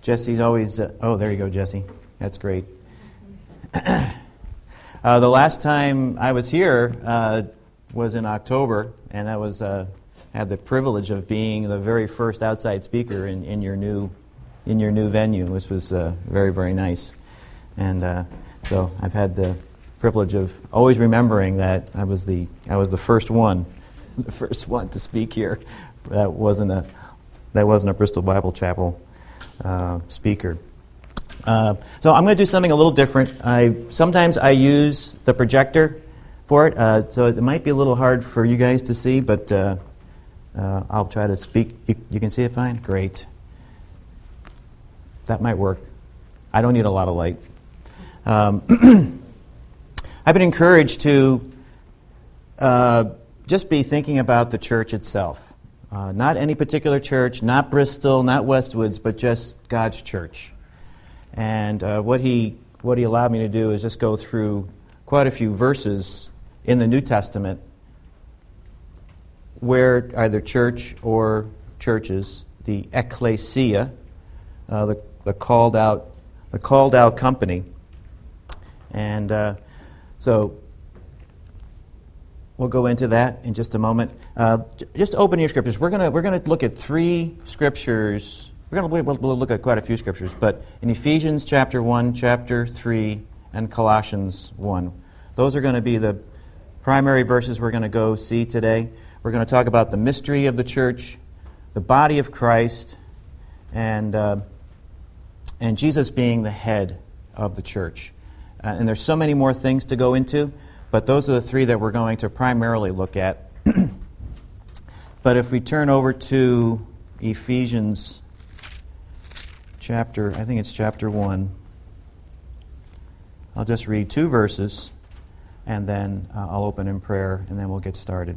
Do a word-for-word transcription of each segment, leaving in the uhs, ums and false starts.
Jesse's always, uh, oh, there you go, Jesse. That's great. uh, the last time I was here uh, was in October, and I was uh, had the privilege of being the very first outside speaker in, in your new in your new venue, which was uh, very, very nice. And uh, so I've had the privilege of always remembering that I was the I was the first one, the first one to speak here. That wasn't a that wasn't a Bristol Bible Chapel uh, speaker. Uh, so I'm going to do something a little different. I sometimes I use the projector for it, uh, so it might be a little hard for you guys to see, but uh, uh, I'll try to speak. You, you can see it fine? Great. That might work. I don't need a lot of light. Um, I've been encouraged to uh, just be thinking about the church itself. Uh, not any particular church, not Bristol, not Westwoods, but just God's church. And uh, what he what he allowed me to do is just go through quite a few verses in the New Testament where either church or churches, the ecclesia, uh, the, the called out, the called out company, and uh, so we'll go into that in just a moment. Uh, j- just open your scriptures. We're gonna we're gonna look at three scriptures. We're going to we'll, we'll look at quite a few scriptures, but in Ephesians chapter one, chapter three, and Colossians one. Those are going to be the primary verses we're going to go see today. We're going to talk about the mystery of the church, the body of Christ, and uh, and Jesus being the head of the church. Uh, and there's so many more things to go into, but those are the three that we're going to primarily look at. But if we turn over to Ephesians chapter, I think it's chapter one. I'll just read two verses, and then uh, I'll open in prayer, and then we'll get started.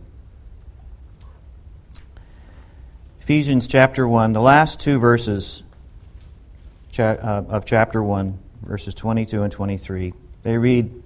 Ephesians chapter one, the last two verses cha- uh, of chapter one, verses twenty-two and twenty-three. They read,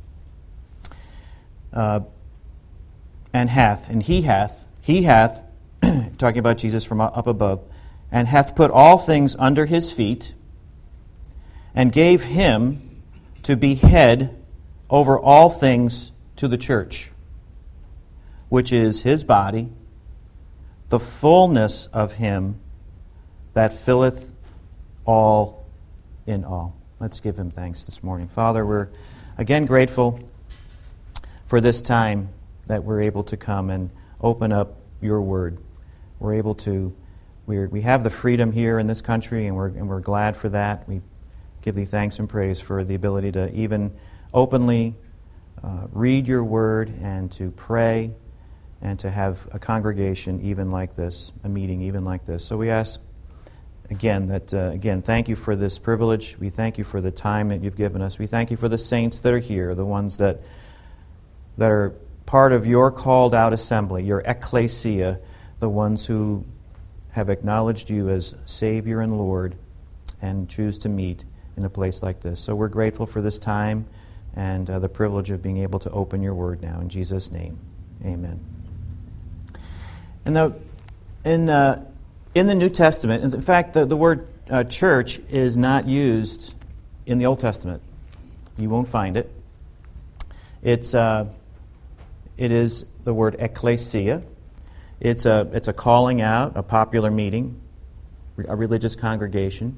uh, and hath, and he hath, he hath, talking about Jesus from up above, and hath put all things under his feet, and gave him to be head over all things to the church, which is his body, the fullness of him that filleth all in all. Let's give him thanks this morning. Father, we're again grateful for this time that we're able to come and open up your word. We're able to We're, we have the freedom here in this country, and we're, and we're glad for that. We give thee thanks and praise for the ability to even openly uh, read your word and to pray and to have a congregation even like this, a meeting even like this. So we ask, again, that, uh, again, thank you for this privilege. We thank you for the time that you've given us. We thank you for the saints that are here, the ones that that are part of your called out assembly, your ecclesia, the ones who have acknowledged you as Savior and Lord and choose to meet in a place like this. So we're grateful for this time and uh, the privilege of being able to open your word now. In Jesus' name, amen. And the, in, uh, in the New Testament, in fact, the, the word uh, church is not used in the Old Testament. You won't find it. It's uh, it is the word ecclesia. It's a it's a calling out, a popular meeting, a religious congregation.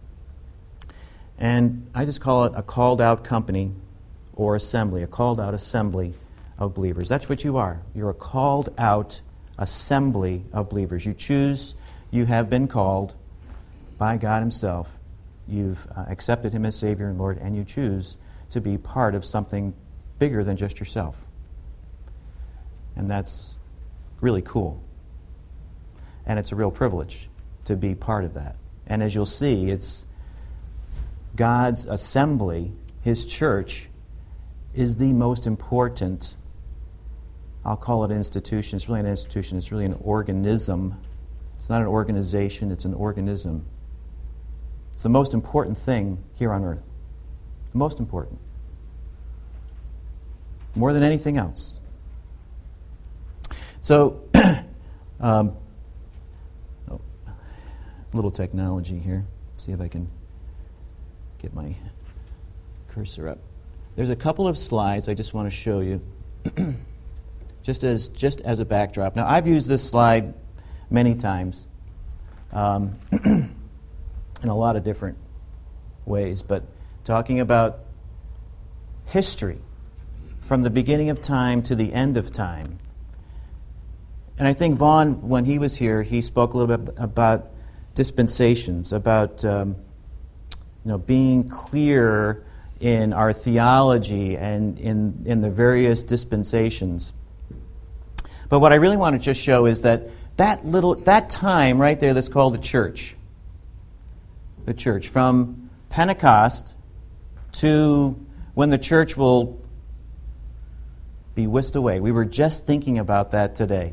And I just call it a called out company or assembly, a called out assembly of believers. That's what you are. You're a called out assembly of believers. You choose, you have been called by God himself. You've uh, accepted him as Savior and Lord, and you choose to be part of something bigger than just yourself. And that's really cool. And it's a real privilege to be part of that. And as you'll see, it's God's assembly, his church, is the most important, I'll call it an institution. It's really an institution. It's really an organism. It's not an organization. It's an organism. It's the most important thing here on earth. The most important. More than anything else. So, um, oh, little technology here. See if I can get my cursor up. There's a couple of slides I just want to show you, just as just as a backdrop. Now, I've used this slide many times um, in a lot of different ways, but talking about history from the beginning of time to the end of time. And I think Vaughn, when he was here, he spoke a little bit about dispensations, about um, you know being clear in our theology and in, in the various dispensations. But what I really want to just show is that that little that time right there that's called the church, the church, from Pentecost to when the church will be whisked away. We were just thinking about that today.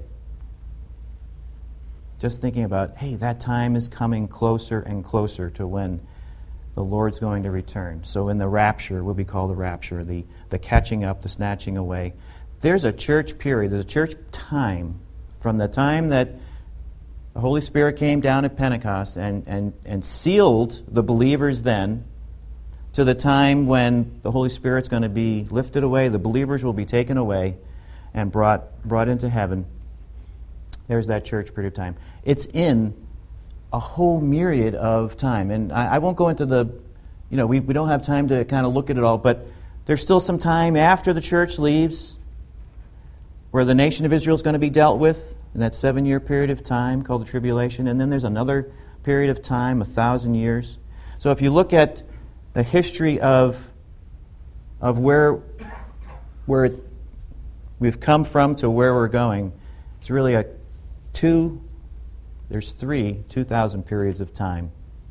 Just thinking about, hey, that time is coming closer and closer to when the Lord's going to return. So in the rapture, what we call the rapture, the, the catching up, the snatching away, there's a church period, there's a church time from the time that the Holy Spirit came down at Pentecost and, and, and sealed the believers then to the time when the Holy Spirit's going to be lifted away, the believers will be taken away and brought brought into heaven. There's that church period of time. It's in a whole myriad of time. And I, I won't go into the, you know, we, we don't have time to kind of look at it all, but there's still some time after the church leaves where the nation of Israel is going to be dealt with in that seven-year period of time called the tribulation. And then there's another period of time, a thousand years. So if you look at the history of of where where we've come from to where we're going, it's really a two, there's three two thousand periods of time.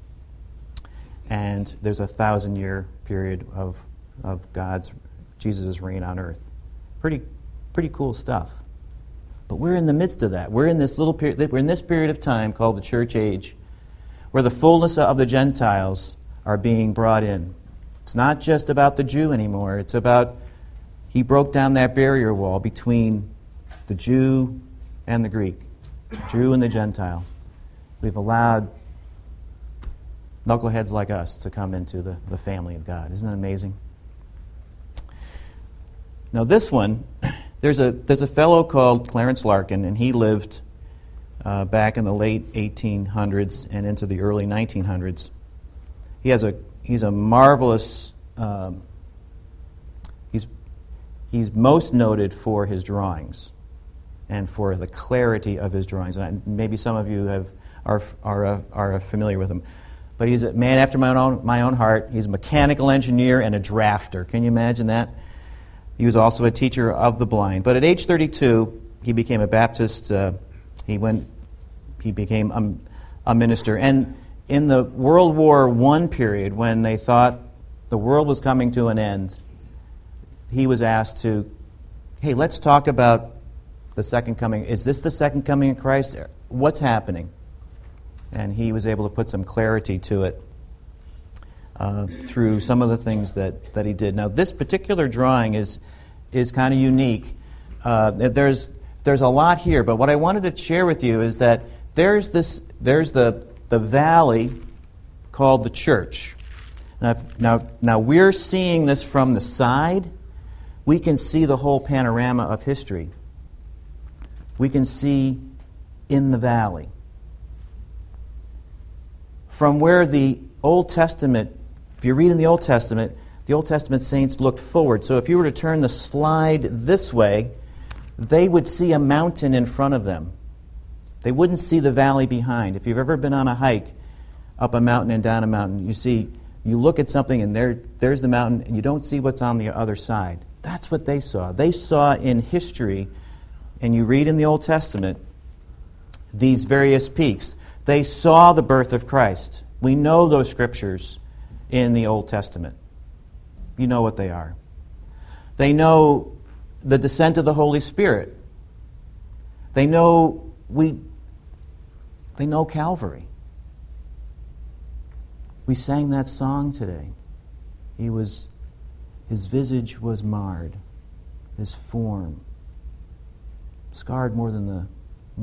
And there's a thousand-year period of of God's, Jesus' reign on earth. Pretty pretty cool stuff. But we're in the midst of that. We're in this little period, we're in this period of time called the church age, where the fullness of the Gentiles are being brought in. It's not just about the Jew anymore. It's about, he broke down that barrier wall between the Jew and the Greek, the Jew and the Gentile. We've allowed knuckleheads like us to come into the, the family of God. Isn't that amazing? Now this one, there's a there's a fellow called Clarence Larkin, and he lived uh, back in the late eighteen hundreds and into the early nineteen hundreds. He has a he's a marvelous um, he's he's most noted for his drawings and for the clarity of his drawings. And I, maybe some of you have are are uh, are familiar with him. But he's a man after my own my own heart. He's a mechanical engineer and a drafter. Can you imagine that? He was also a teacher of the blind. But at age thirty-two, he became a Baptist. Uh, he went. He became a, a minister. And in the World War One period, when they thought the world was coming to an end, he was asked to, hey, let's talk about the second coming. Is this the second coming of Christ? What's happening? And he was able to put some clarity to it uh, through some of the things that, that he did. Now, this particular drawing is is kind of unique. Uh, there's there's a lot here, but what I wanted to share with you is that there's this there's the the valley called the church. Now, if, now, now we're seeing this from the side. We can see the whole panorama of history. We can see in the valley. From where the Old Testament, if you read in the Old Testament, the Old Testament saints looked forward. So if you were to turn the slide this way, they would see a mountain in front of them. They wouldn't see the valley behind. If you've ever been on a hike up a mountain and down a mountain, you see, you look at something and there, there's the mountain, and you don't see what's on the other side. That's what they saw. They saw in history, and you read in the Old Testament, these various peaks. They saw the birth of Christ. We know those scriptures in the Old Testament. You know what they are. They know the descent of the Holy Spirit. They know we they know Calvary. We sang that song today. He was his visage was marred, his form scarred more than the more than the sons of men. He We see that from Isaiah.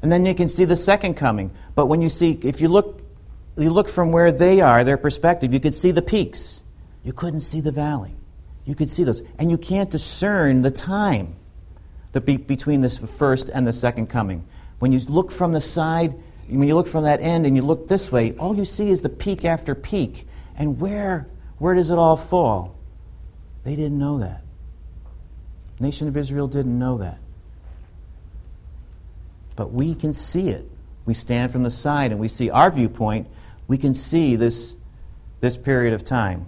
And then you can see the second coming. But when you see, if you look, you look from where they are, their perspective, you could see the peaks. You couldn't see the valley. You could see those. And you can't discern the time the be- between this first and the second coming. When you look from the side, when you look from that end and you look this way, all you see is the peak after peak. And where, where does it all fall? They didn't know that. The nation of Israel didn't know that. But we can see it. We stand from the side and we see our viewpoint. We can see this, this period of time.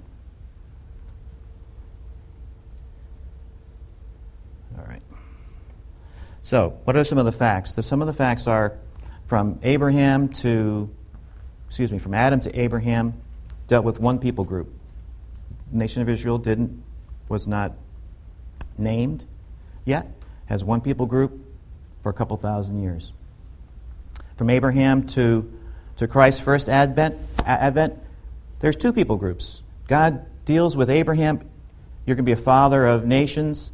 All right. So, what are some of the facts? The, some of the facts are from Abraham to, excuse me, from Adam to Abraham, dealt with one people group. The nation of Israel didn't, was not named yet, has one people group for a couple thousand years. From Abraham to, to Christ's first advent, advent, there's two people groups. God deals with Abraham. You're going to be a father of nations.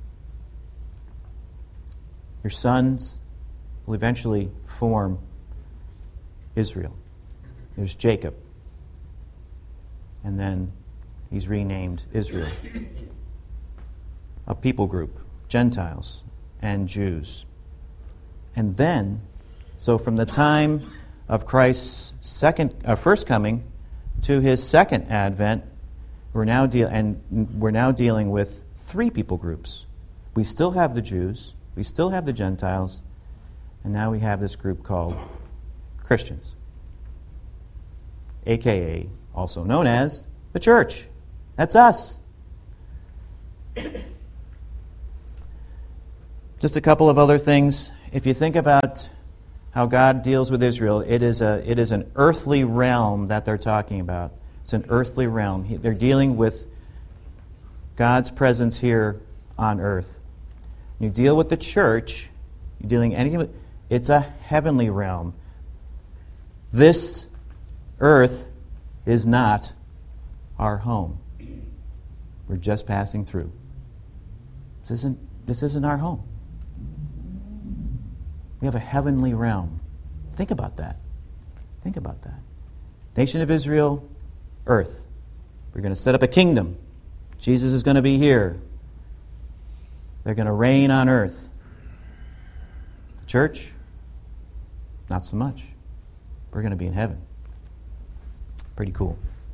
Your sons will eventually form Israel. There's Jacob. And then he's renamed Israel. A people group, Gentiles and Jews. And then, so from the time of Christ's second, uh, first coming to his second advent, we're now deal and we're now dealing with three people groups. We still have the Jews, we still have the Gentiles, and now we have this group called Christians, a k a also known as the church. That's us. Just a couple of other things. If you think about how God deals with Israel, it is a it is an earthly realm that they're talking about. It's an earthly realm. He, they're dealing with God's presence here on earth. You deal with the church, you're dealing anything with, it's a heavenly realm. This earth is not our home. We're just passing through. This isn't this isn't our home. We have a heavenly realm. Think about that. Think about that. Nation of Israel, earth. We're going to set up a kingdom. Jesus is going to be here. They're going to reign on earth. The church, not so much. We're going to be in heaven. Pretty cool.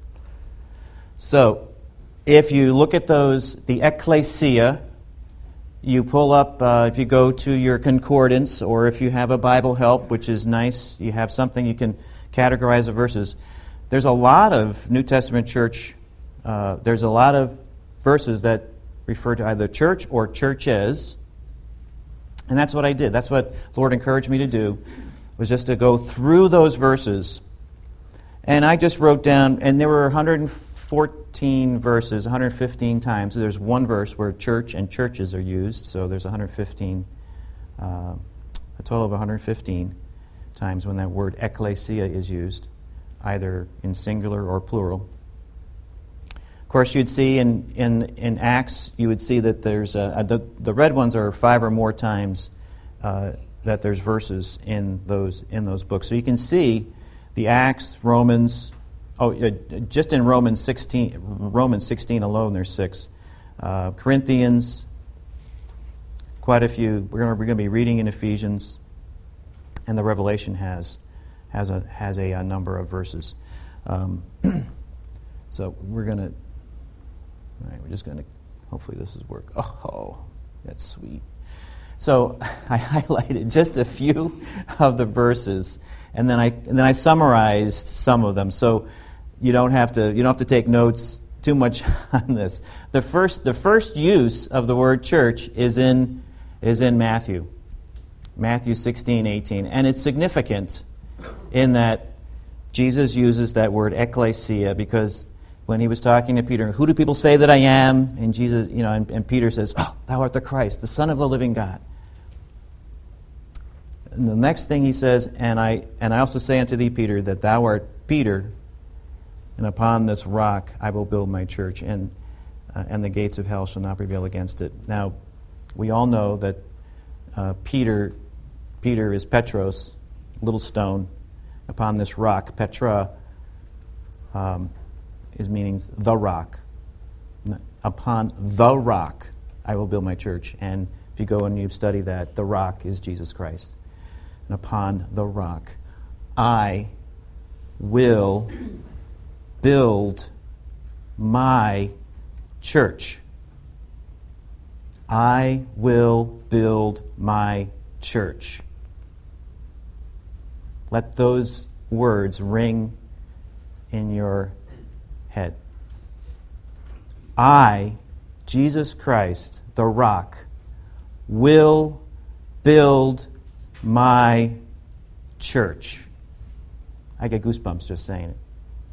So, if you look at those, the ecclesia, you pull up, uh, if you go to your concordance, or if you have a Bible help, which is nice, you have something you can categorize the verses. There's a lot of New Testament church, uh, there's a lot of verses that refer to either church or churches. And that's what I did. That's what the Lord encouraged me to do, was just to go through those verses. And I just wrote down, and there were one hundred fourteen verses, one hundred fifteen times. So there's one verse where church and churches are used, so there's one hundred fifteen, uh, a total of one hundred fifteen times when that word ecclesia is used, either in singular or plural. Of course, you'd see in, in, in Acts, you would see that there's a, a, the, the red ones are five or more times uh, that there's verses in those in those books. So you can see the Acts, Romans. Oh, uh, just in Romans sixteen, Romans sixteen alone, there's six. Uh, Corinthians, quite a few. We're going we're going to be reading in Ephesians, and the Revelation has has a has a, a number of verses. Um, so we're going to. All right, we're just going to. Hopefully, this is work. Oh, that's sweet. So I highlighted just a few of the verses, and then I and then I summarized some of them. So you don't have to you don't have to take notes too much on this. The first the first use of the word church is in is in Matthew. Matthew sixteen, eighteen. And it's significant in that Jesus uses that word ecclesia, because when he was talking to Peter, who do people say that I am? And Jesus, you know, and, and Peter says, "Oh, thou art the Christ, the Son of the living God." And the next thing he says, and I and I also say unto thee, Peter, that thou art Peter, and upon this rock I will build my church, and uh, and the gates of hell shall not prevail against it. Now, we all know that uh, Peter Peter is Petros, little stone. Upon this rock, Petra, um, is meaning the rock. Upon the rock I will build my church. And if you go and you study that, the rock is Jesus Christ. And upon the rock I will build my church. I will build my church. Let those words ring in your head. I, Jesus Christ, the rock, will build my church. I get goosebumps just saying it.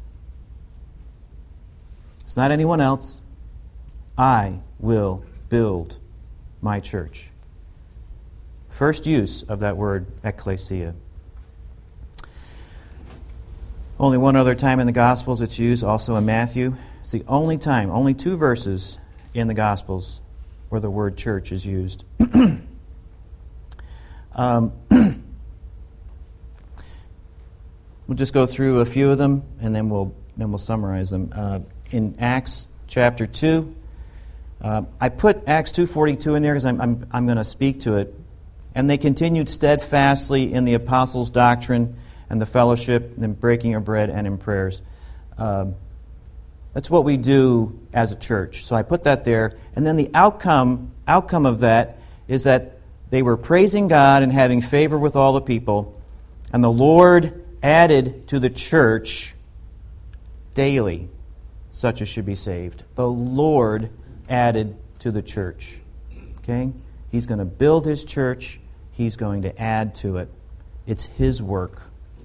It's not anyone else. I will build my church. First use of that word, ecclesia. Only one other time in the Gospels it's used, also in Matthew. It's the only time, only two verses in the Gospels where the word church is used. um, we'll just go through a few of them, and then we'll then we'll summarize them. Uh, in Acts chapter two, uh, I put Acts two forty-two in there because I'm I'm, I'm going to speak to it. And they continued steadfastly in the apostles' doctrine and the fellowship, and in breaking of bread, and in prayers. Um, that's what we do as a church. So I put that there. And then the outcome outcome of that is that they were praising God and having favor with all the people. And the Lord added to the church daily such as should be saved. The Lord added to the church. Okay? He's going to build His church. He's going to add to it. It's His work.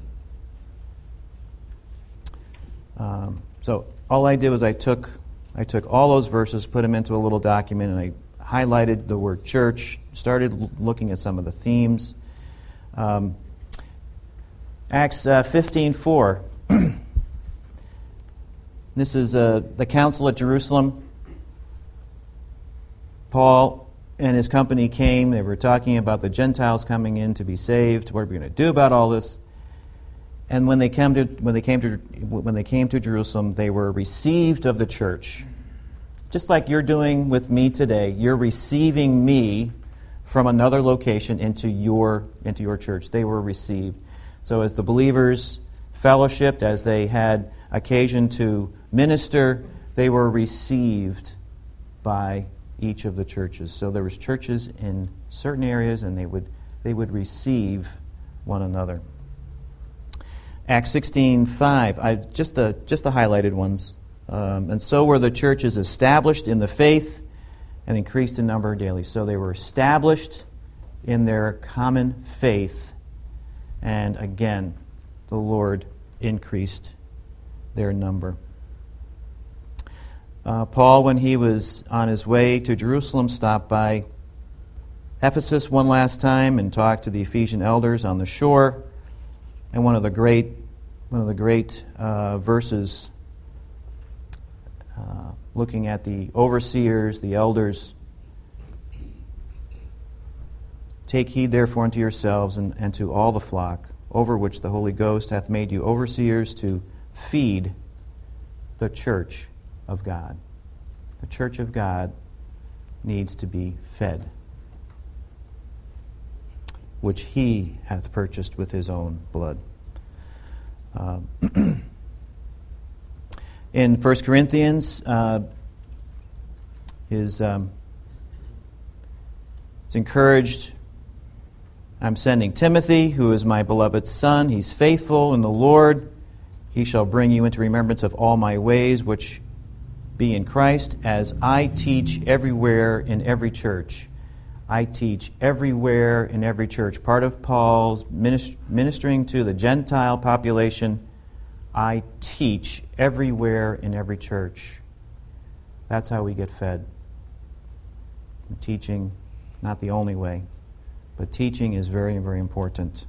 Um, so all I did was I took I took all those verses, put them into a little document, and I highlighted the word church, started l- looking at some of the themes. Um, Acts uh, fifteen four. This is uh, the council at Jerusalem. Paul and his company came. They were talking about the Gentiles coming in to be saved. What are we going to do about all this? And when they came to when they came to when they came to Jerusalem, they were received of the church. Just like you're doing with me today, you're receiving me from another location into your into your church. They were received. So as the believers fellowshiped, as they had occasion to minister, they were received by each of the churches. So there was churches in certain areas, and they would they would receive one another. Acts sixteen five, I just the just the highlighted ones. Um, and so were the churches established in the faith and increased in number daily. So they were established in their common faith, and again, the Lord increased their number. Uh, Paul, when he was on his way to Jerusalem, stopped by Ephesus one last time and talked to the Ephesian elders on the shore. And one of the great, one of the great uh, verses, uh, looking at the overseers, the elders. Take heed therefore unto yourselves and, and to all the flock, over which the Holy Ghost hath made you overseers, to feed the church of God. The church of God needs to be fed, which He hath purchased with His own blood. Uh, in First Corinthians, uh, is um, it's encouraged. I'm sending Timothy, who is my beloved son. He's faithful in the Lord. He shall bring you into remembrance of all my ways, which be in Christ, as I teach everywhere in every church. I teach everywhere in every church. Part of Paul's minist- ministering to the Gentile population, I teach everywhere in every church. That's how we get fed. Teaching, not the only way, but teaching is very, very important.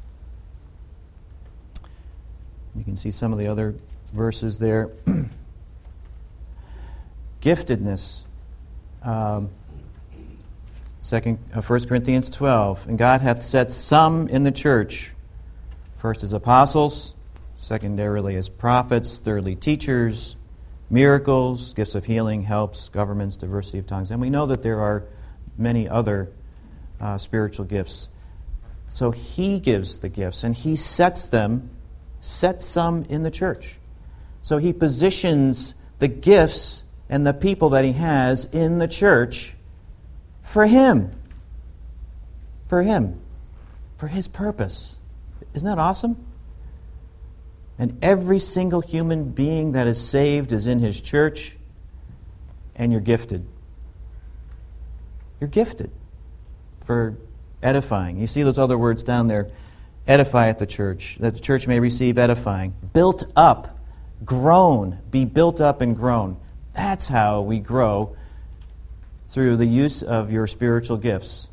You can see some of the other verses there. Giftedness. Um, Second, uh, First Corinthians twelve, and God hath set some in the church, first as apostles, secondarily as prophets, thirdly teachers, miracles, gifts of healing, helps, governments, diversity of tongues. And we know that there are many other uh, spiritual gifts. So he gives the gifts, and he sets them, sets some in the church. So he positions the gifts and the people that he has in the church for him. For him. For his purpose. Isn't that awesome? And every single human being that is saved is in his church, and you're gifted. You're gifted for edifying. You see those other words down there, edifieth the church, that the church may receive edifying. Built up, grown, be built up and grown. That's how we grow, through the use of your spiritual gifts.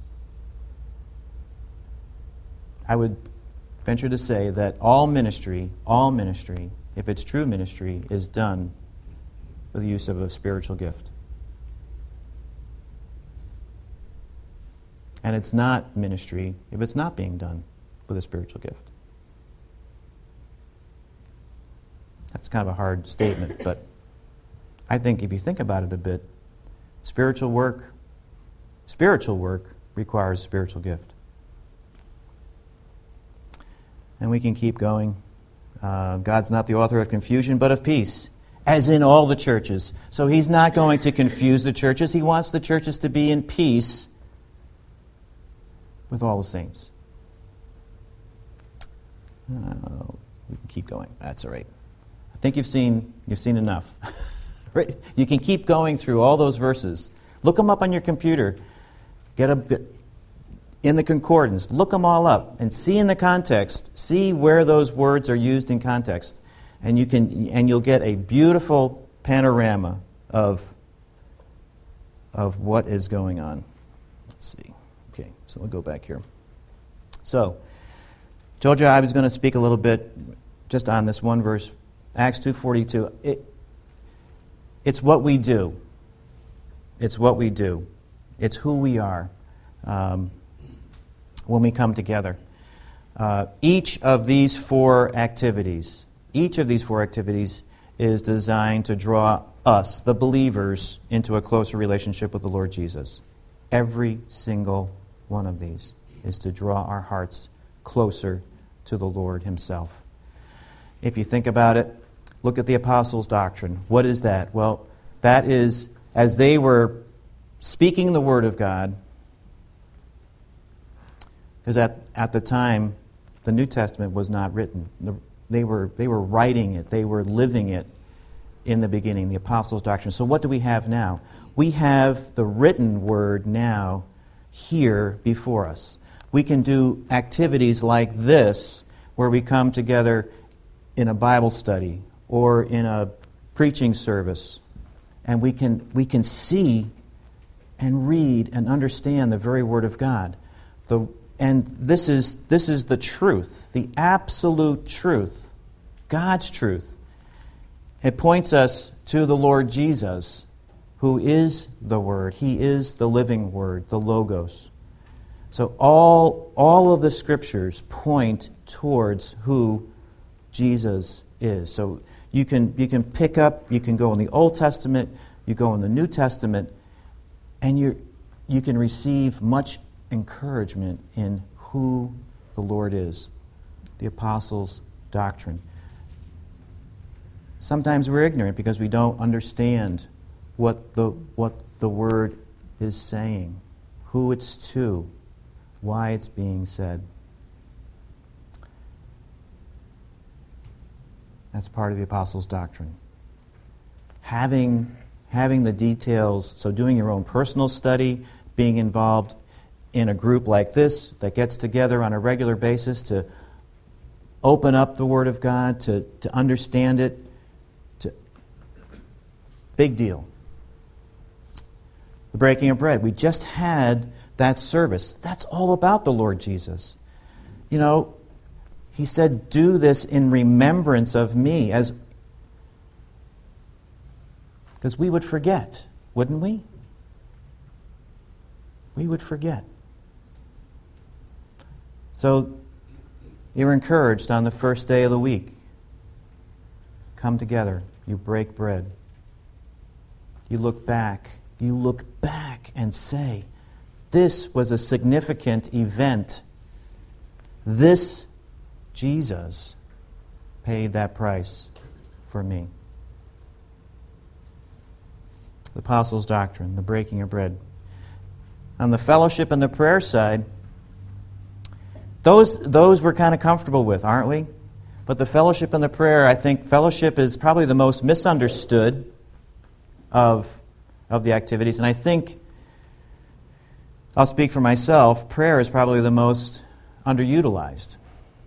I would venture to say that all ministry, all ministry, if it's true ministry, is done with the use of a spiritual gift. And it's not ministry if it's not being done with a spiritual gift. That's kind of a hard statement, but I think if you think about it a bit, spiritual work, spiritual work requires spiritual gift. And we can keep going. Uh, God's not the author of confusion, but of peace, as in all the churches. So he's not going to confuse the churches. He wants the churches to be in peace with all the saints. Uh, we can keep going. That's all right. I think you've seen you've seen enough. Right? You can keep going through all those verses. Look them up on your computer. Get a bit in the concordance. Look them all up and see in the context. See where those words are used in context, and you can and you'll get a beautiful panorama of of what is going on. Let's see. Okay, so we'll go back here. So, told you I was going to speak a little bit just on this one verse, Acts two forty-two. It, it's what we do. It's what we do. It's who we are um, when we come together. Uh, each of these four activities, each of these four activities is designed to draw us, the believers, into a closer relationship with the Lord Jesus. Every single one of these is to draw our hearts closer to the Lord himself. If you think about it, look at the apostles' doctrine. What is that? Well, that is, as they were speaking the Word of God, because at, at the time, the New Testament was not written. They were, they were writing it. They were living it in the beginning, the apostles' doctrine. So what do we have now? We have the written Word now here before us. We can do activities like this, where we come together in a Bible study or in a preaching service, and we can we can see and read and understand the very Word of God. The and this is this is the truth, the absolute truth, God's truth. It points us to the Lord Jesus, who is the Word. He is the living Word, the Logos. So all, all of the Scriptures point towards who Jesus is. So you can, you can pick up, you can go in the Old Testament, you go in the New Testament, and you you can receive much encouragement in who the Lord is, the apostles' doctrine. Sometimes we're ignorant because we don't understand what the what the Word is saying, who it's to, why it's being said. That's part of the apostles' doctrine. Having, having the details, so doing your own personal study, being involved in a group like this that gets together on a regular basis to open up the Word of God, to, to understand it, to, big deal. The breaking of bread. We just had that service. That's all about the Lord Jesus. You know, He said, do this in remembrance of me, as because we would forget, wouldn't we? we would forget. So you're encouraged on the first day of the week. Come together. You break bread. You look back. You look back and say, this was a significant event. This Jesus paid that price for me. The Apostles' doctrine, the breaking of bread. On the fellowship and the prayer side, those those we're kind of comfortable with, aren't we? But the fellowship and the prayer, I think fellowship is probably the most misunderstood of, of the activities. And I think, I'll speak for myself, prayer is probably the most underutilized.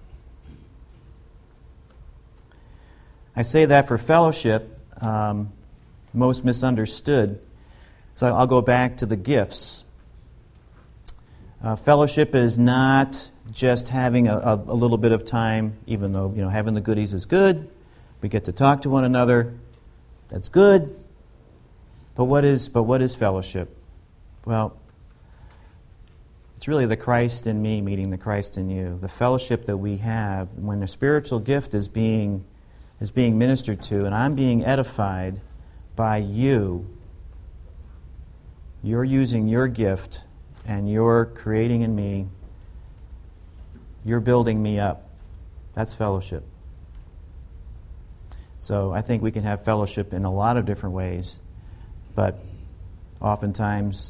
I say that for fellowship, um, most misunderstood. So I'll go back to the gifts. Uh, fellowship is not just having a, a, a little bit of time, even though, you know, having the goodies is good. We get to talk to one another. That's good. But what is but what is fellowship? Well, it's really the Christ in me meeting the Christ in you. The fellowship that we have when a spiritual gift is being is being ministered to, and I'm being edified by you. You're using your gift, and you're creating in me. You're building me up. That's fellowship. So I think we can have fellowship in a lot of different ways, but oftentimes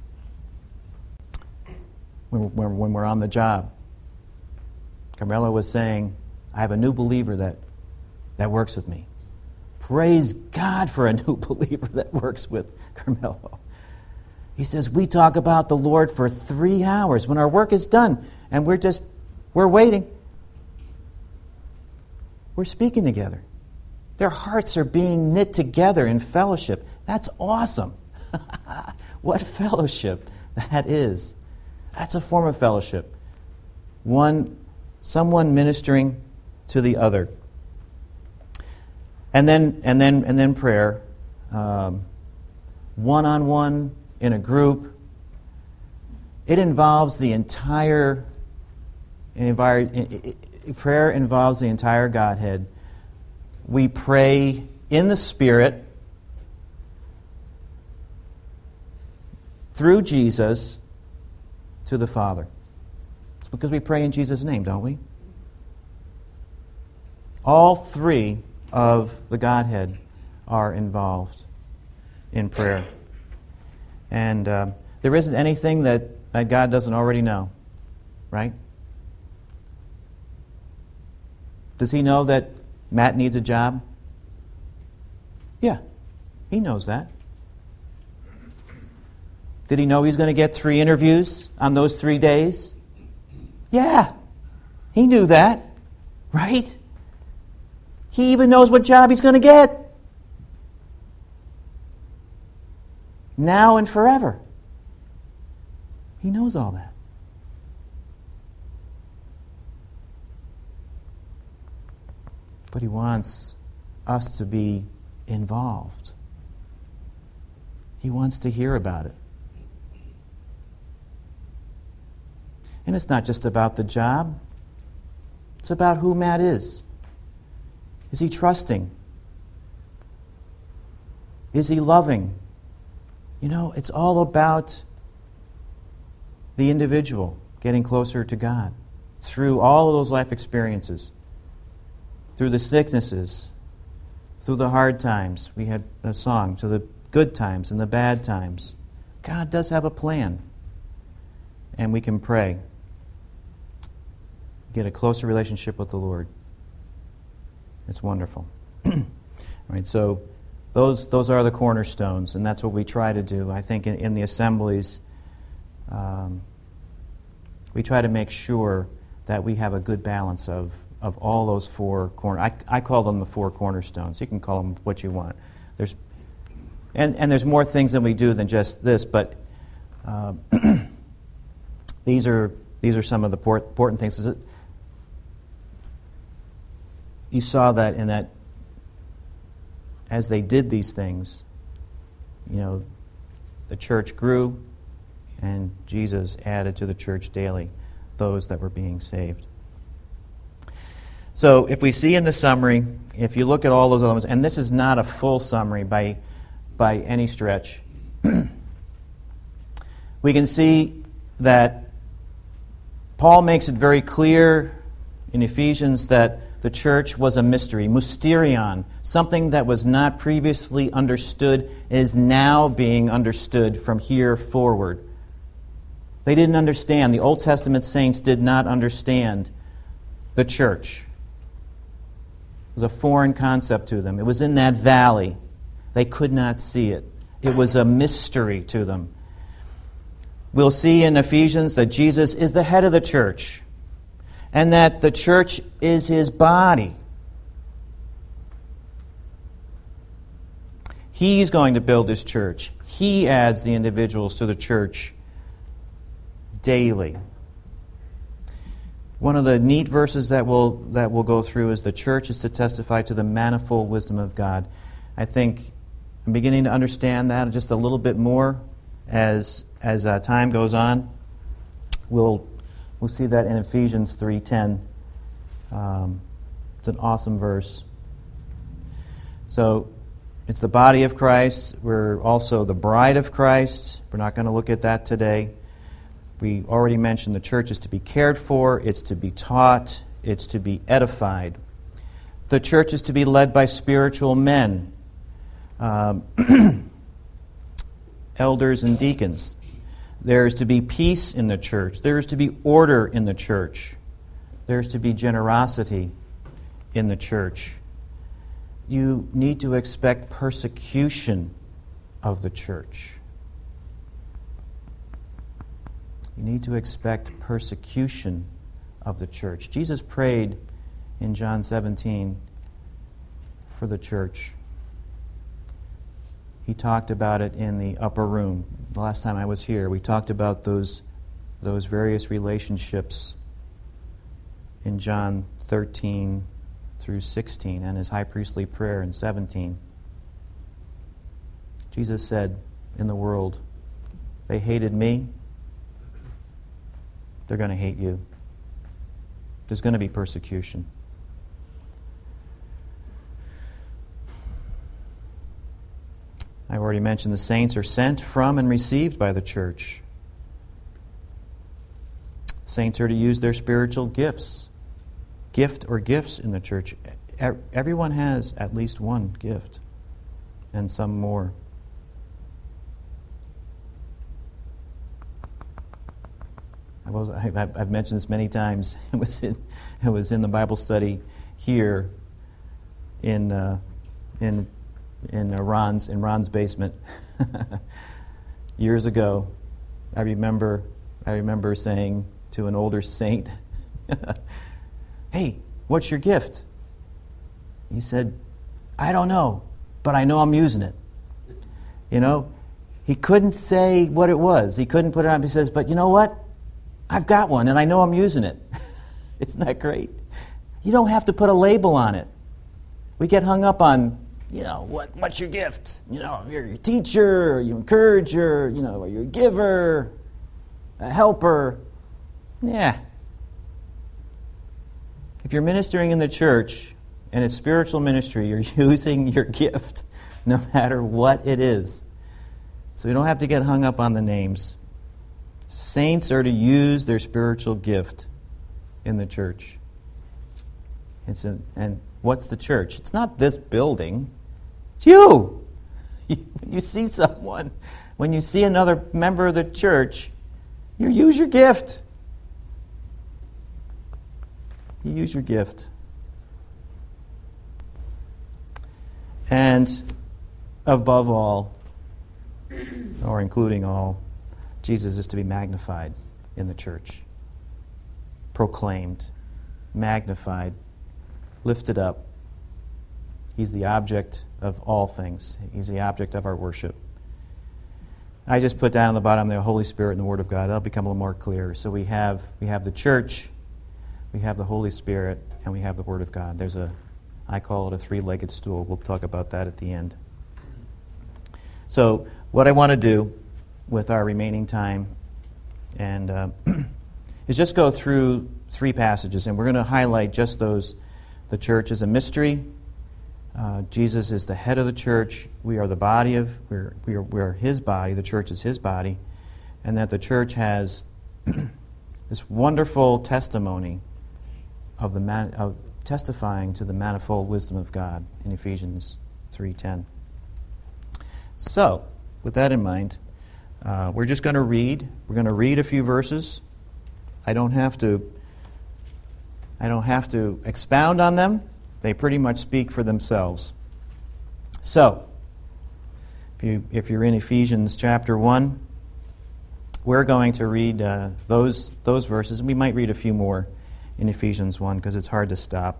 when, when, when we're on the job, Carmela was saying, I have a new believer that, that works with me. Praise God for a new believer that works with Carmelo. He says, we talk about the Lord for three hours when our work is done, and we're just, we're waiting. We're speaking together. Their hearts are being knit together in fellowship. That's awesome. What fellowship that is. That's a form of fellowship. One, someone ministering to the other. And then, and then, and then prayer. Um, one-on-one, in a group. It involves the entire. Envir- prayer involves the entire Godhead. We pray in the Spirit through Jesus to the Father. It's because we pray in Jesus' name, don't we? All three of the Godhead are involved in prayer. And uh, there isn't anything that, that God doesn't already know, right? Does He know that Matt needs a job? Yeah, He knows that. Did He know He's going to get three interviews on those three days? Yeah, He knew that, right? He even knows what job he's going to get. Now and forever. He knows all that. But He wants us to be involved. He wants to hear about it. And it's not just about the job. It's about who Matt is. Is he trusting? Is he loving? You know, it's all about the individual getting closer to God through all of those life experiences, through the sicknesses, through the hard times. We had a song, to the good times and the bad times. God does have a plan, and we can pray. Get a closer relationship with the Lord. It's wonderful. All right, so those those are the cornerstones, and that's what we try to do. I think in, in the assemblies, um, we try to make sure that we have a good balance of, of all those four corner. I, I call them the four cornerstones. You can call them what you want. There's and and there's more things than we do than just this, but uh, these are these are some of the important things. Is it, you saw that in that, as they did these things, you know, the church grew and Jesus added to the church daily those that were being saved. So if we see in the summary, if you look at all those elements, and this is not a full summary by, by any stretch, we can see that Paul makes it very clear in Ephesians that the church was a mystery, mysterion, something that was not previously understood is now being understood from here forward. They didn't understand. The Old Testament saints did not understand the church. It was a foreign concept to them. It was in that valley. They could not see it. It was a mystery to them. We'll see in Ephesians that Jesus is the head of the church and that the church is his body. He's going to build his church. He adds the individuals to the church daily. One of the neat verses that we'll, that we'll go through is the church is to testify to the manifold wisdom of God. I think I'm beginning to understand that just a little bit more as as uh, time goes on. We'll we'll see that in Ephesians three ten. Um, it's an awesome verse. So it's the body of Christ. We're also the bride of Christ. We're not going to look at that today. We already mentioned the church is to be cared for, it's to be taught, it's to be edified. The church is to be led by spiritual men, um, elders and deacons. There is to be peace in the church. There is to be order in the church. There is to be generosity in the church. You need to expect persecution of the church. You need to expect persecution of the church. Jesus prayed in John seventeen for the church. He talked about it in the upper room. The last time I was here, we talked about those, those various relationships in John thirteen through sixteen and his high priestly prayer in seventeen. Jesus said, in the world, they hated me, they're going to hate you. There's going to be persecution. I already mentioned the saints are sent from and received by the church. Saints are to use their spiritual gifts. Gift or gifts in the church. Everyone has at least one gift, and some more. I was, I've mentioned this many times. It was in, it was in the Bible study here in uh, in in uh, Ron's in Ron's basement years ago. I remember I remember saying to an older saint, "Hey, what's your gift?" He said, "I don't know, but I know I'm using it." You know, he couldn't say what it was. He couldn't put it on. He says, "But you know what? I've got one, and I know I'm using it." Isn't that great? You don't have to put a label on it. We get hung up on, you know, what what's your gift? You know, you're a teacher, or you encourager, you know, or you're a giver, a helper. Yeah. If you're ministering in the church and it's spiritual ministry, you're using your gift, no matter what it is. So we don't have to get hung up on the names. Saints are to use their spiritual gift in the church. It's a, and what's the church? It's not this building. It's you. When you see someone, when you see another member of the church, you use your gift. You use your gift. And above all, or including all, Jesus is to be magnified in the church, proclaimed, magnified, lifted up. He's the object of all things. He's the object of our worship. I just put down on the bottom the Holy Spirit and the Word of God. That'll become a little more clear. So we have we have the church, we have the Holy Spirit, and we have the Word of God. There's a, I call it a three-legged stool. We'll talk about that at the end. So what I want to do with our remaining time And uh, is just go through three passages, and we're going to highlight just those. The church is a mystery. Uh, Jesus is the head of the church. We are the body of, we're, we are, we are his body. The church is his body. And that the church has this wonderful testimony of the man, of testifying to the manifold wisdom of God in Ephesians three ten. So, with that in mind, uh, we're just going to read. We're going to read a few verses. I don't have to. I don't have to expound on them. They pretty much speak for themselves. So, if you if you're in Ephesians chapter one, we're going to read uh, those those verses. We might read a few more in Ephesians one because it's hard to stop.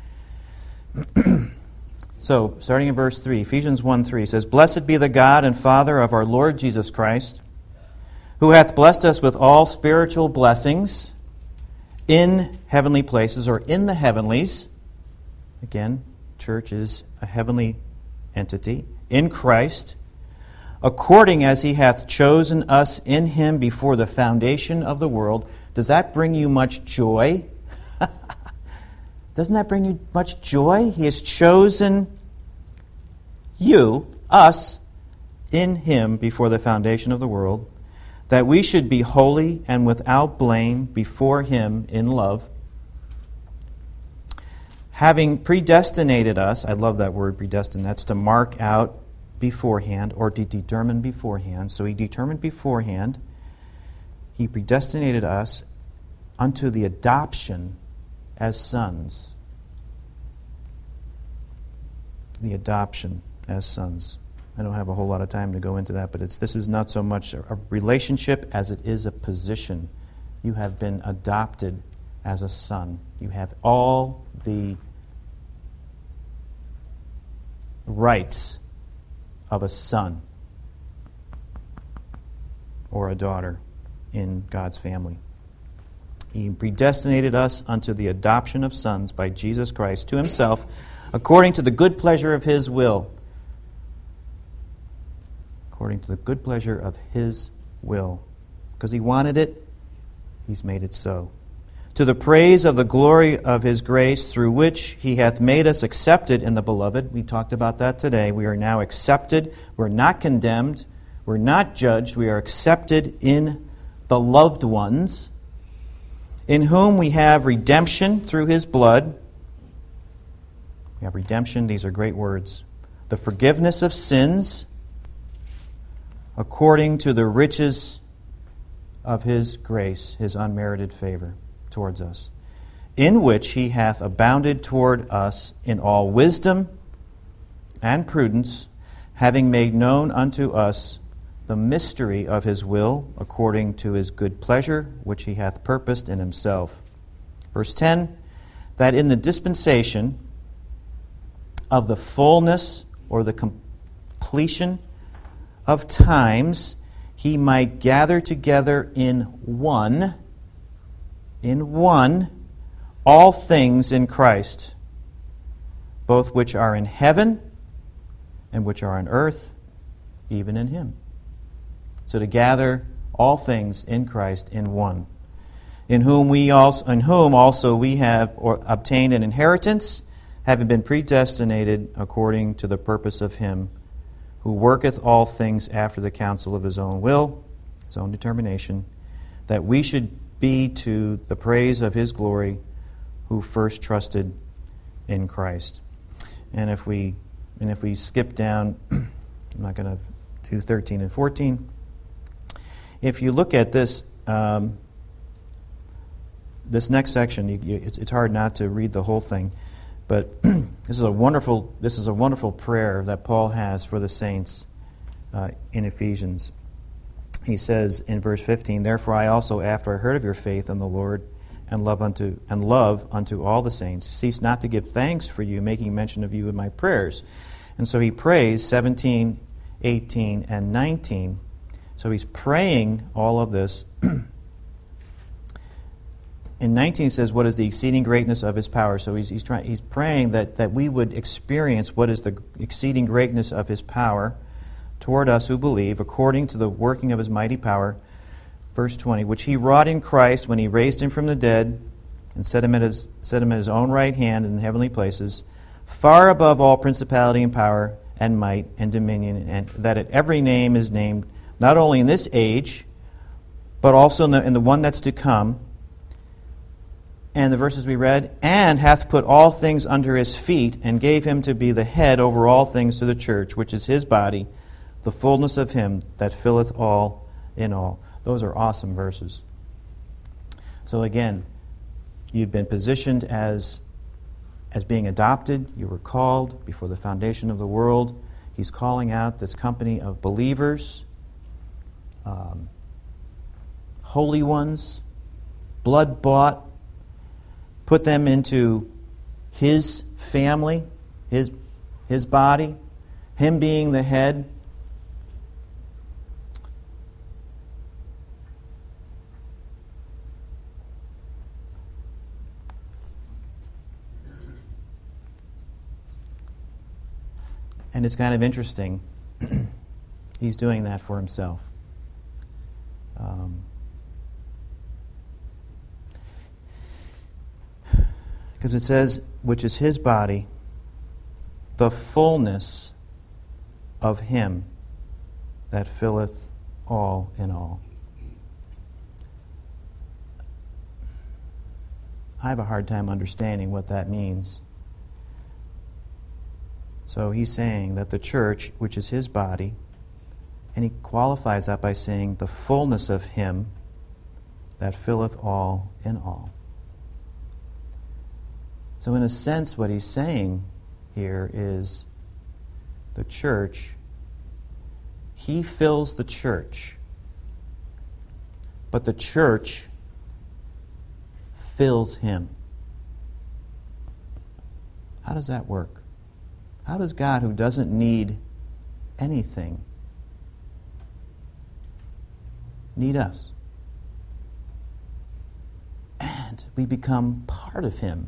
So, starting in verse three, Ephesians one three says, "Blessed be the God and Father of our Lord Jesus Christ, who hath blessed us with all spiritual blessings in heavenly places," or in the heavenlies. Again, church is a heavenly entity. "In Christ, according as he hath chosen us in him before the foundation of the world." Does that bring you much joy? Doesn't that bring you much joy? He has chosen you, us, in him before the foundation of the world, that we should be holy and without blame before him in love, having predestinated us. I love that word, predestined. That's to mark out beforehand or to determine beforehand. So he determined beforehand. He predestinated us unto the adoption as sons. The adoption as sons. I don't have a whole lot of time to go into that, but it's this is not so much a relationship as it is a position. You have been adopted as a son. You have all the rights of a son or a daughter in God's family. He predestinated us unto the adoption of sons by Jesus Christ to himself, according to the good pleasure of his will. According to the good pleasure of his will. Because he wanted it, he's made it so. To the praise of the glory of his grace, through which he hath made us accepted in the beloved. We talked about that today. We are now accepted. We're not condemned. We're not judged. We are accepted in the loved ones, in whom we have redemption through his blood. We have redemption. These are great words. The forgiveness of sins, according to the riches of his grace, his unmerited favor towards us, in which he hath abounded toward us in all wisdom and prudence, having made known unto us the mystery of his will, according to his good pleasure, which he hath purposed in himself. Verse ten, that in the dispensation of the fullness or the completion of times, he might gather together in one, in one, all things in Christ, both which are in heaven and which are on earth, even in him. So to gather all things in Christ in one, in whom we also, in whom also we have or obtained an inheritance, having been predestinated according to the purpose of him who worketh all things after the counsel of his own will, his own determination, that we should be to the praise of his glory, who first trusted in Christ. And if we and if we skip down, I'm not going to do thirteen and fourteen. If you look at this um, this next section, you, you, it's, it's hard not to read the whole thing. But this is a wonderful this is a wonderful prayer that Paul has for the saints uh, in Ephesians. He says in verse fifteen, "Therefore I also, after I heard of your faith in the Lord and love unto and love unto all the saints, cease not to give thanks for you, making mention of you in my prayers." And so he prays seventeen, eighteen, and nineteen. So he's praying all of this. In nineteen, it says, "What is the exceeding greatness of his power?" So he's he's trying he's praying that, that we would experience what is the exceeding greatness of his power toward us who believe, according to the working of his mighty power, Verse twenty, which he wrought in Christ when he raised him from the dead and set him at his, set him at his own right hand in the heavenly places, far above all principality and power and might and dominion, and that at every name is named, not only in this age, but also in the, in the one that's to come. And the verses we read, and hath put all things under his feet, and gave him to be the head over all things to the church, which is his body, the fullness of him that filleth all in all. Those are awesome verses. So again, you've been positioned as, as being adopted. You were called before the foundation of the world. He's calling out this company of believers, um, holy ones, blood-bought. Put them into his family, his, his body, him being the head. And it's kind of interesting. He's doing that for himself. Um, Because it says, which is his body, the fullness of him that filleth all in all. I have a hard time understanding what that means. So he's saying that the church, which is his body, and he qualifies that by saying the fullness of him that filleth all in all. So in a sense, what he's saying here is the church, he fills the church, but the church fills him. How does that work? How does God, who doesn't need anything, need us? And we become part of him.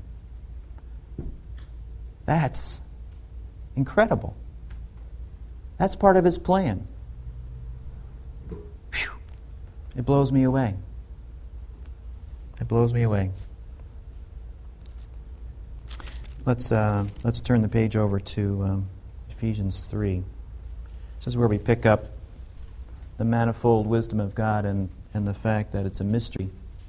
That's incredible. That's part of his plan. Whew. It blows me away. It blows me away. Let's uh, let's turn the page over to um, Ephesians three. This is where we pick up the manifold wisdom of God and, and the fact that it's a mystery.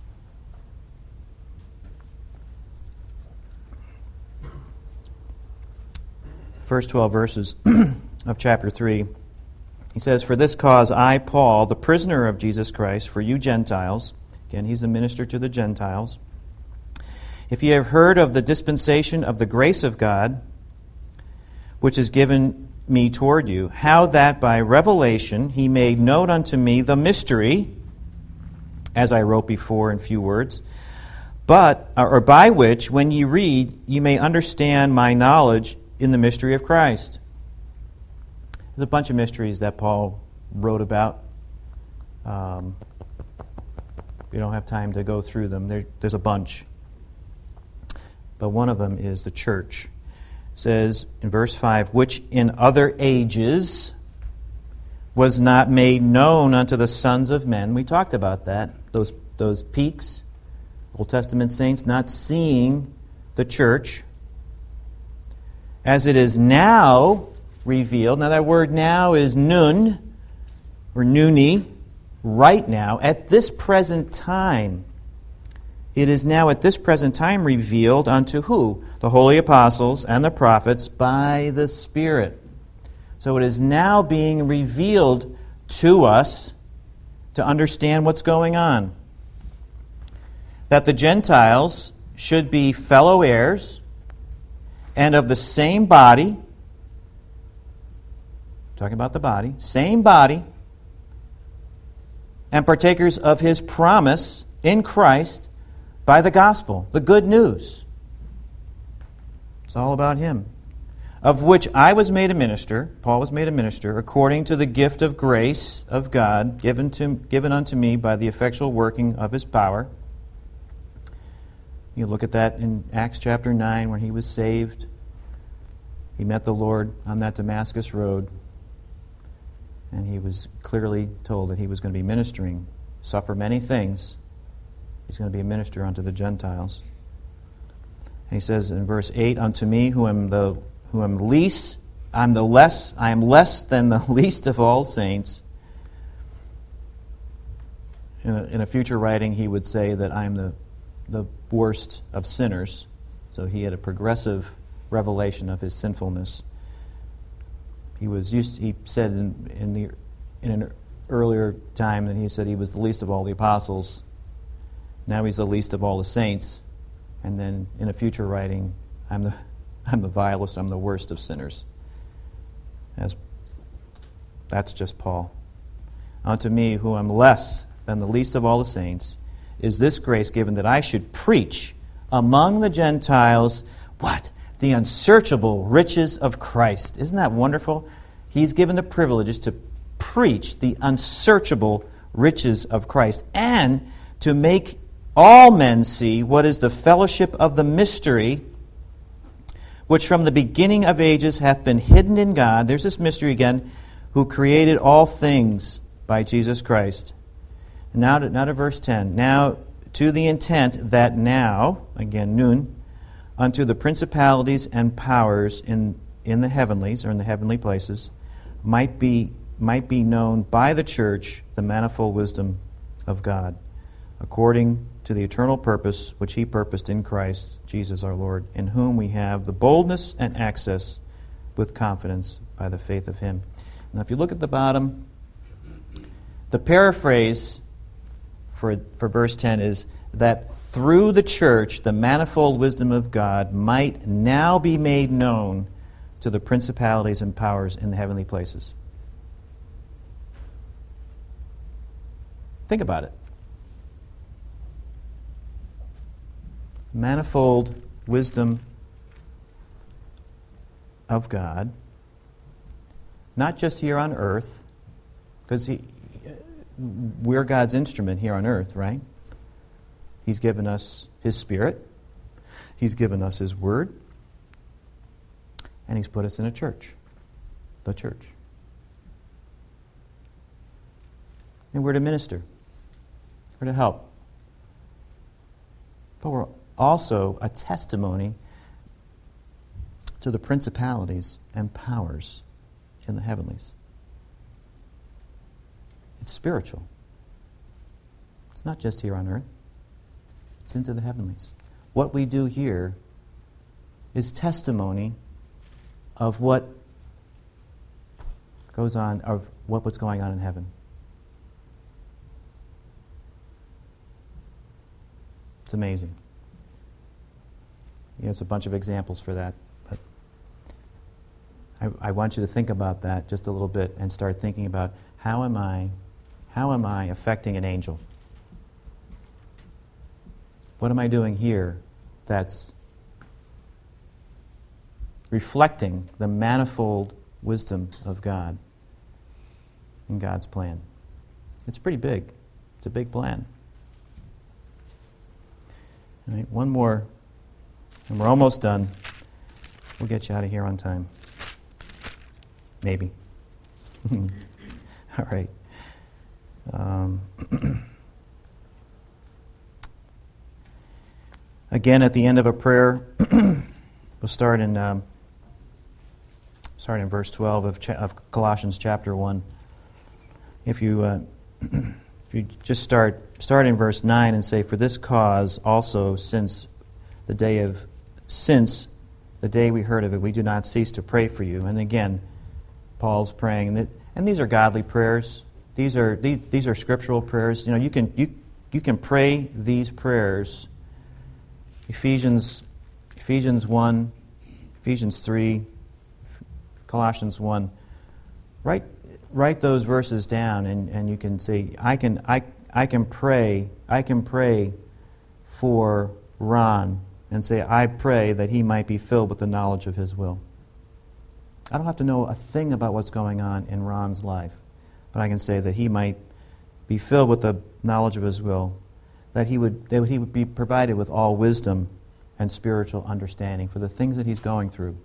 First twelve verses of chapter three. He says, for this cause I, Paul, the prisoner of Jesus Christ, for you Gentiles, again, he's a minister to the Gentiles, if ye have heard of the dispensation of the grace of God, which is given me toward you, how that by revelation he made known unto me the mystery, as I wrote before in few words, but or by which, when ye read, ye may understand my knowledge in the mystery of Christ. There's a bunch of mysteries that Paul wrote about. Um, we don't have time to go through them. There, there's a bunch. But one of them is the church. It says in verse five, which in other ages was not made known unto the sons of men. We talked about that. Those, those peaks, Old Testament saints not seeing the church, as it is now revealed. Now that word now is nun, or nuni, right now, at this present time. It is now at this present time revealed unto who? The holy apostles and the prophets by the Spirit. So it is now being revealed to us to understand what's going on. That the Gentiles should be fellow heirs and of the same body, talking about the body, same body, and partakers of his promise in Christ by the gospel, the good news. It's all about him. Of which I was made a minister, Paul was made a minister, according to the gift of grace of God given to given unto me by the effectual working of his power. You look at that in Acts chapter nine, when he was saved. He met the Lord on that Damascus road, and he was clearly told that he was going to be ministering suffer many things. He's going to be a minister unto the Gentiles. And he says in verse eight, unto me who am the who am least, I'm the less, I am less than the least of all saints. In a, in a future writing, he would say that I'm the the worst of sinners. So he had a progressive revelation of his sinfulness. He was used. He said in in the in an earlier time that he said he was the least of all the apostles. Now he's the least of all the saints. And then in a future writing, I'm the I'm the vilest, I'm the worst of sinners. As that's just Paul. Unto me, who am less than the least of all the saints, is this grace given that I should preach among the Gentiles, what? The unsearchable riches of Christ. Isn't that wonderful? He's given the privileges to preach the unsearchable riches of Christ and to make all men see what is the fellowship of the mystery which from the beginning of ages hath been hidden in God. There's this mystery again, who created all things by Jesus Christ. Now to, now to verse ten. Now to the intent that now, again, nun, unto the principalities and powers in, in the heavenlies, or in the heavenly places, might be might be known by the church the manifold wisdom of God, according to the eternal purpose which He purposed in Christ Jesus our Lord, in whom we have the boldness and access with confidence by the faith of Him. Now if you look at the bottom, the paraphrase for, for verse ten is that through the church the manifold wisdom of God might now be made known to the principalities and powers in the heavenly places. Think about it. Manifold wisdom of God, not just here on earth, because he, we're God's instrument here on earth, right? He's given us His Spirit, He's given us His Word, and He's put us in a church, the church. And we're to minister, we're to help, but we're also a testimony to the principalities and powers in the heavenlies. It's spiritual. It's not just here on earth. It's into the heavenlies. What we do here is testimony of what goes on, of what, what's going on in heaven. It's amazing. There's a bunch of examples for that. But I, I want you to think about that just a little bit and start thinking about how am I, how am I affecting an angel? What am I doing here that's reflecting the manifold wisdom of God in God's plan? It's pretty big. It's a big plan. All right, one more. And we're almost done. We'll get you out of here on time. Maybe. All right. Um, again, at the end of a prayer, we'll start in um, start in verse twelve of, cha- of Colossians chapter one. If you uh, if you just start start in verse nine and say, "For this cause also, since the day of Since the day we heard of it, we do not cease to pray for you." And again, Paul's praying, and, that, and these are godly prayers. These are these, these are scriptural prayers. You know, you can you you can pray these prayers. Ephesians Ephesians one, Ephesians three, Colossians one. Write write those verses down, and, and you can say, I can I I can pray I can pray for Ron. And say, I pray that he might be filled with the knowledge of His will. I don't have to know a thing about what's going on in Ron's life, but I can say that he might be filled with the knowledge of His will, that he would, that he would be provided with all wisdom and spiritual understanding for the things that he's going through,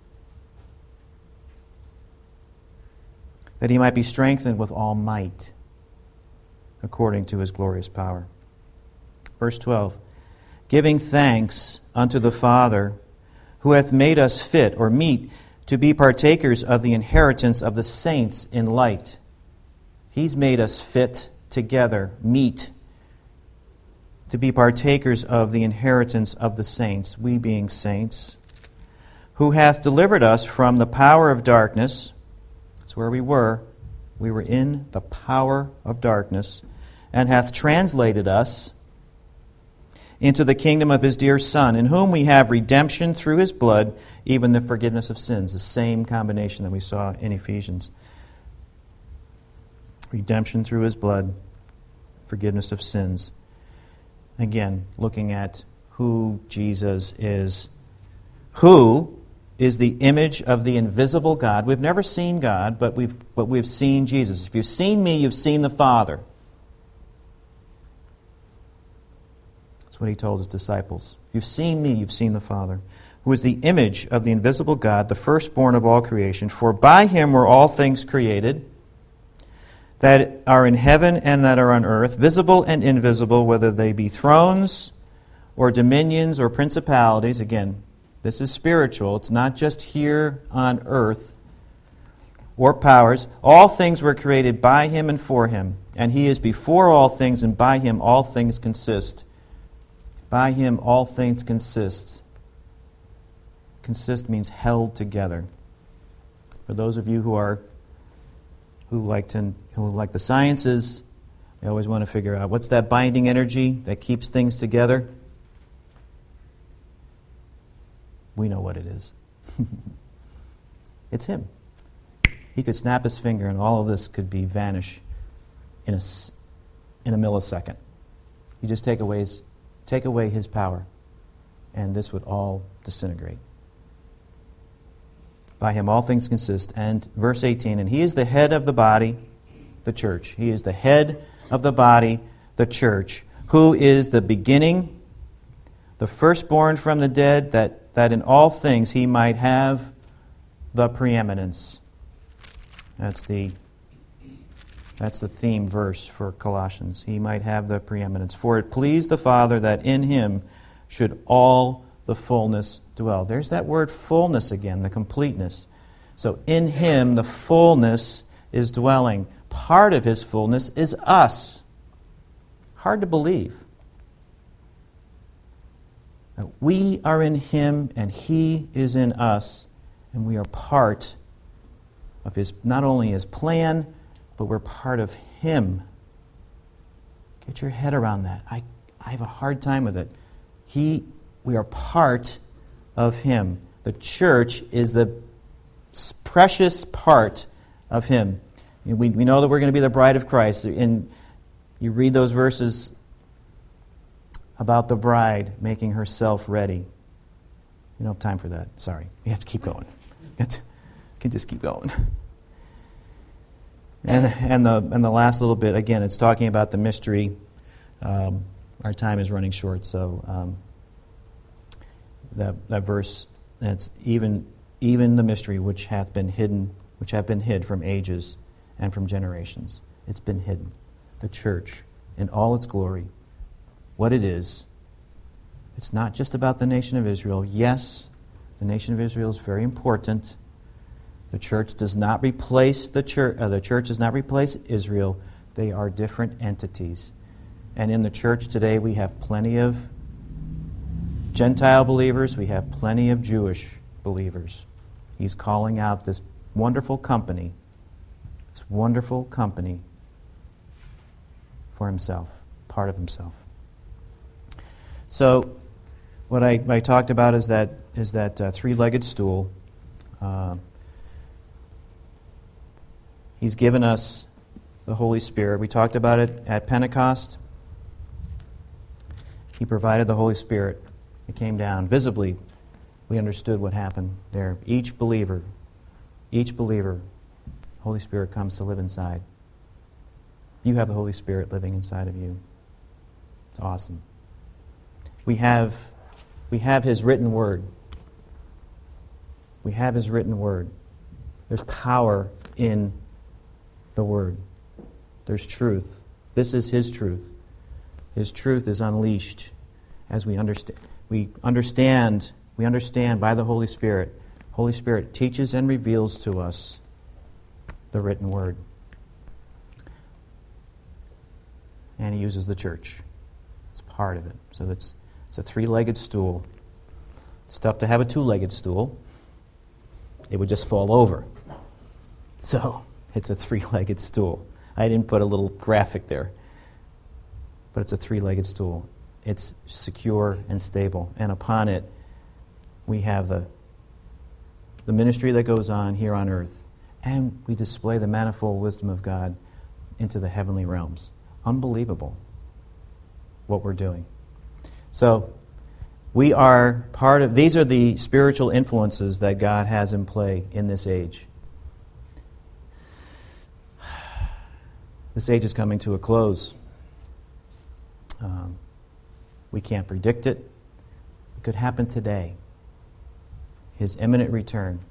that he might be strengthened with all might according to his glorious power. Verse twelve, giving thanks unto the Father, who hath made us fit or meet to be partakers of the inheritance of the saints in light. He's made us fit together, meet, to be partakers of the inheritance of the saints, we being saints, who hath delivered us from the power of darkness. That's where we were. We were in the power of darkness, and hath translated us into the kingdom of his dear Son, in whom we have redemption through his blood, even the forgiveness of sins. The same combination that we saw in Ephesians. Redemption through his blood, forgiveness of sins. Again, looking at who Jesus is. Who is the image of the invisible God. We've never seen God, but we've, but we've seen Jesus. If you've seen me, you've seen the Father. That's what he told his disciples. If you've seen me, you've seen the Father. Who is the image of the invisible God, the firstborn of all creation. For by him were all things created, that are in heaven and that are on earth, visible and invisible, whether they be thrones or dominions or principalities. Again, this is spiritual. It's not just here on earth, or powers. All things were created by him and for him. And he is before all things, and by him all things consist. By him all things consist. Consist means held together. For those of you who are who like to who like the sciences, they always want to figure out what's that binding energy that keeps things together. We know what it is. It's him. He could snap his finger and all of this could be vanish in a, in a millisecond. You just take away his, take away his power, and this would all disintegrate. By him all things consist. And verse eighteen, and he is the head of the body, the church. He is the head of the body, the church, who is the beginning, the firstborn from the dead, that, that in all things he might have the preeminence. That's the, that's the theme verse for Colossians. He might have the preeminence. For it pleased the Father that in him should all the fullness dwell. There's that word fullness again, the completeness. So in him the fullness is dwelling. Part of his fullness is us. Hard to believe. We are in him and he is in us, and we are part of his, not only his plan, but we're part of him. Get your head around that. I, I have a hard time with it. He, we are part of him. The church is the precious part of him. We, we know that we're going to be the bride of Christ. And you read those verses about the bride making herself ready. We don't have time for that. Sorry. We have to keep going. We can just keep going. And, and, the, and the last little bit, again, it's talking about the mystery. Um, our time is running short, so um, that, that verse, that's even even the mystery which hath been hidden, which hath been hid from ages and from generations. It's been hidden. The church in all its glory, what it is. It's not just about the nation of Israel. Yes, the nation of Israel is very important. The church does not replace the church. Uh, the church does not replace Israel. They are different entities. And in the church today, we have plenty of Gentile believers. We have plenty of Jewish believers. He's calling out this wonderful company, this wonderful company for himself, part of himself. So, what I, what I talked about is that is that uh, three-legged stool. Uh, he's given us the Holy Spirit. We talked about it at Pentecost. He provided the Holy Spirit. It came down visibly. We understood what happened there. Each believer, each believer, Holy Spirit comes to live inside. You have the Holy Spirit living inside of you. It's awesome. We have, we have His written word. We have His written word. There's power in the word. There's truth. This is His truth. His truth is unleashed as we understand. We understand. We understand by the Holy Spirit. Holy Spirit teaches and reveals to us the written word. And He uses the church. It's part of it. So that's it's a three-legged stool. It's tough to have a two-legged stool. It would just fall over. So it's a three-legged stool. I didn't put a little graphic there. But it's a three-legged stool. It's secure and stable. And upon it, we have the, the ministry that goes on here on earth. And we display the manifold wisdom of God into the heavenly realms. Unbelievable what we're doing. So, we are part of, these are the spiritual influences that God has in play in this age. This age is coming to a close. Um, we can't predict it. It could happen today. His imminent return.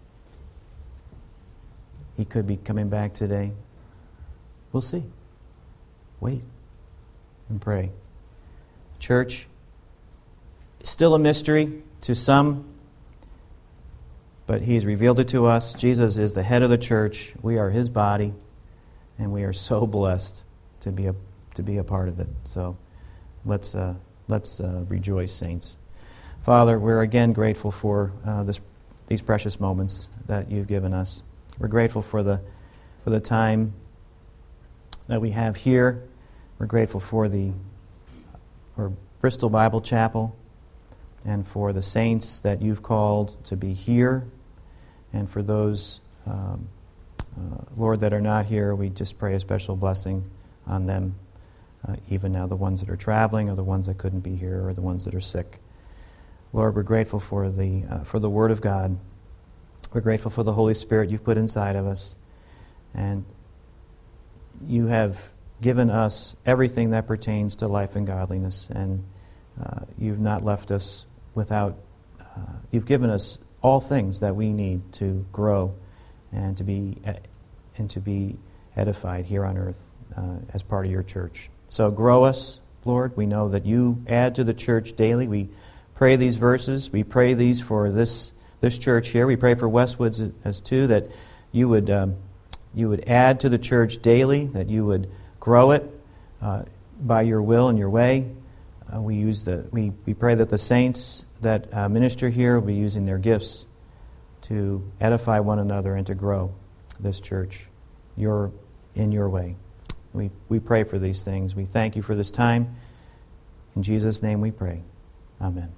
He could be coming back today. We'll see. Wait and pray. Church, still a mystery to some, but He's revealed it to us. Jesus is the head of the church. We are His body, and we are so blessed to be a to be a part of it. So let's uh, let's uh, rejoice, saints. Father, we're again grateful for uh, this these precious moments that You've given us. We're grateful for the for the time that we have here. We're grateful for the for Bristol Bible Chapel and for the saints that You've called to be here, and for those, um, uh, Lord, that are not here, we just pray a special blessing on them, uh, even now the ones that are traveling or the ones that couldn't be here or the ones that are sick. Lord, we're grateful for the uh, for the Word of God. We're grateful for the Holy Spirit You've put inside of us, and You have given us everything that pertains to life and godliness, and uh, You've not left us without, uh, You've given us all things that we need to grow and to be and to be edified here on earth uh, as part of Your church. So grow us, Lord. We know that You add to the church daily. We pray these verses. We pray these for this this church here. We pray for Westwoods as too, that You would um, You would add to the church daily, that You would grow it uh, by Your will and Your way. Uh, we use the we, we pray that the saints that uh, minister here will be using their gifts to edify one another and to grow this church your in Your way. We we pray for these things. We thank You for this time. In Jesus' name we pray. Amen.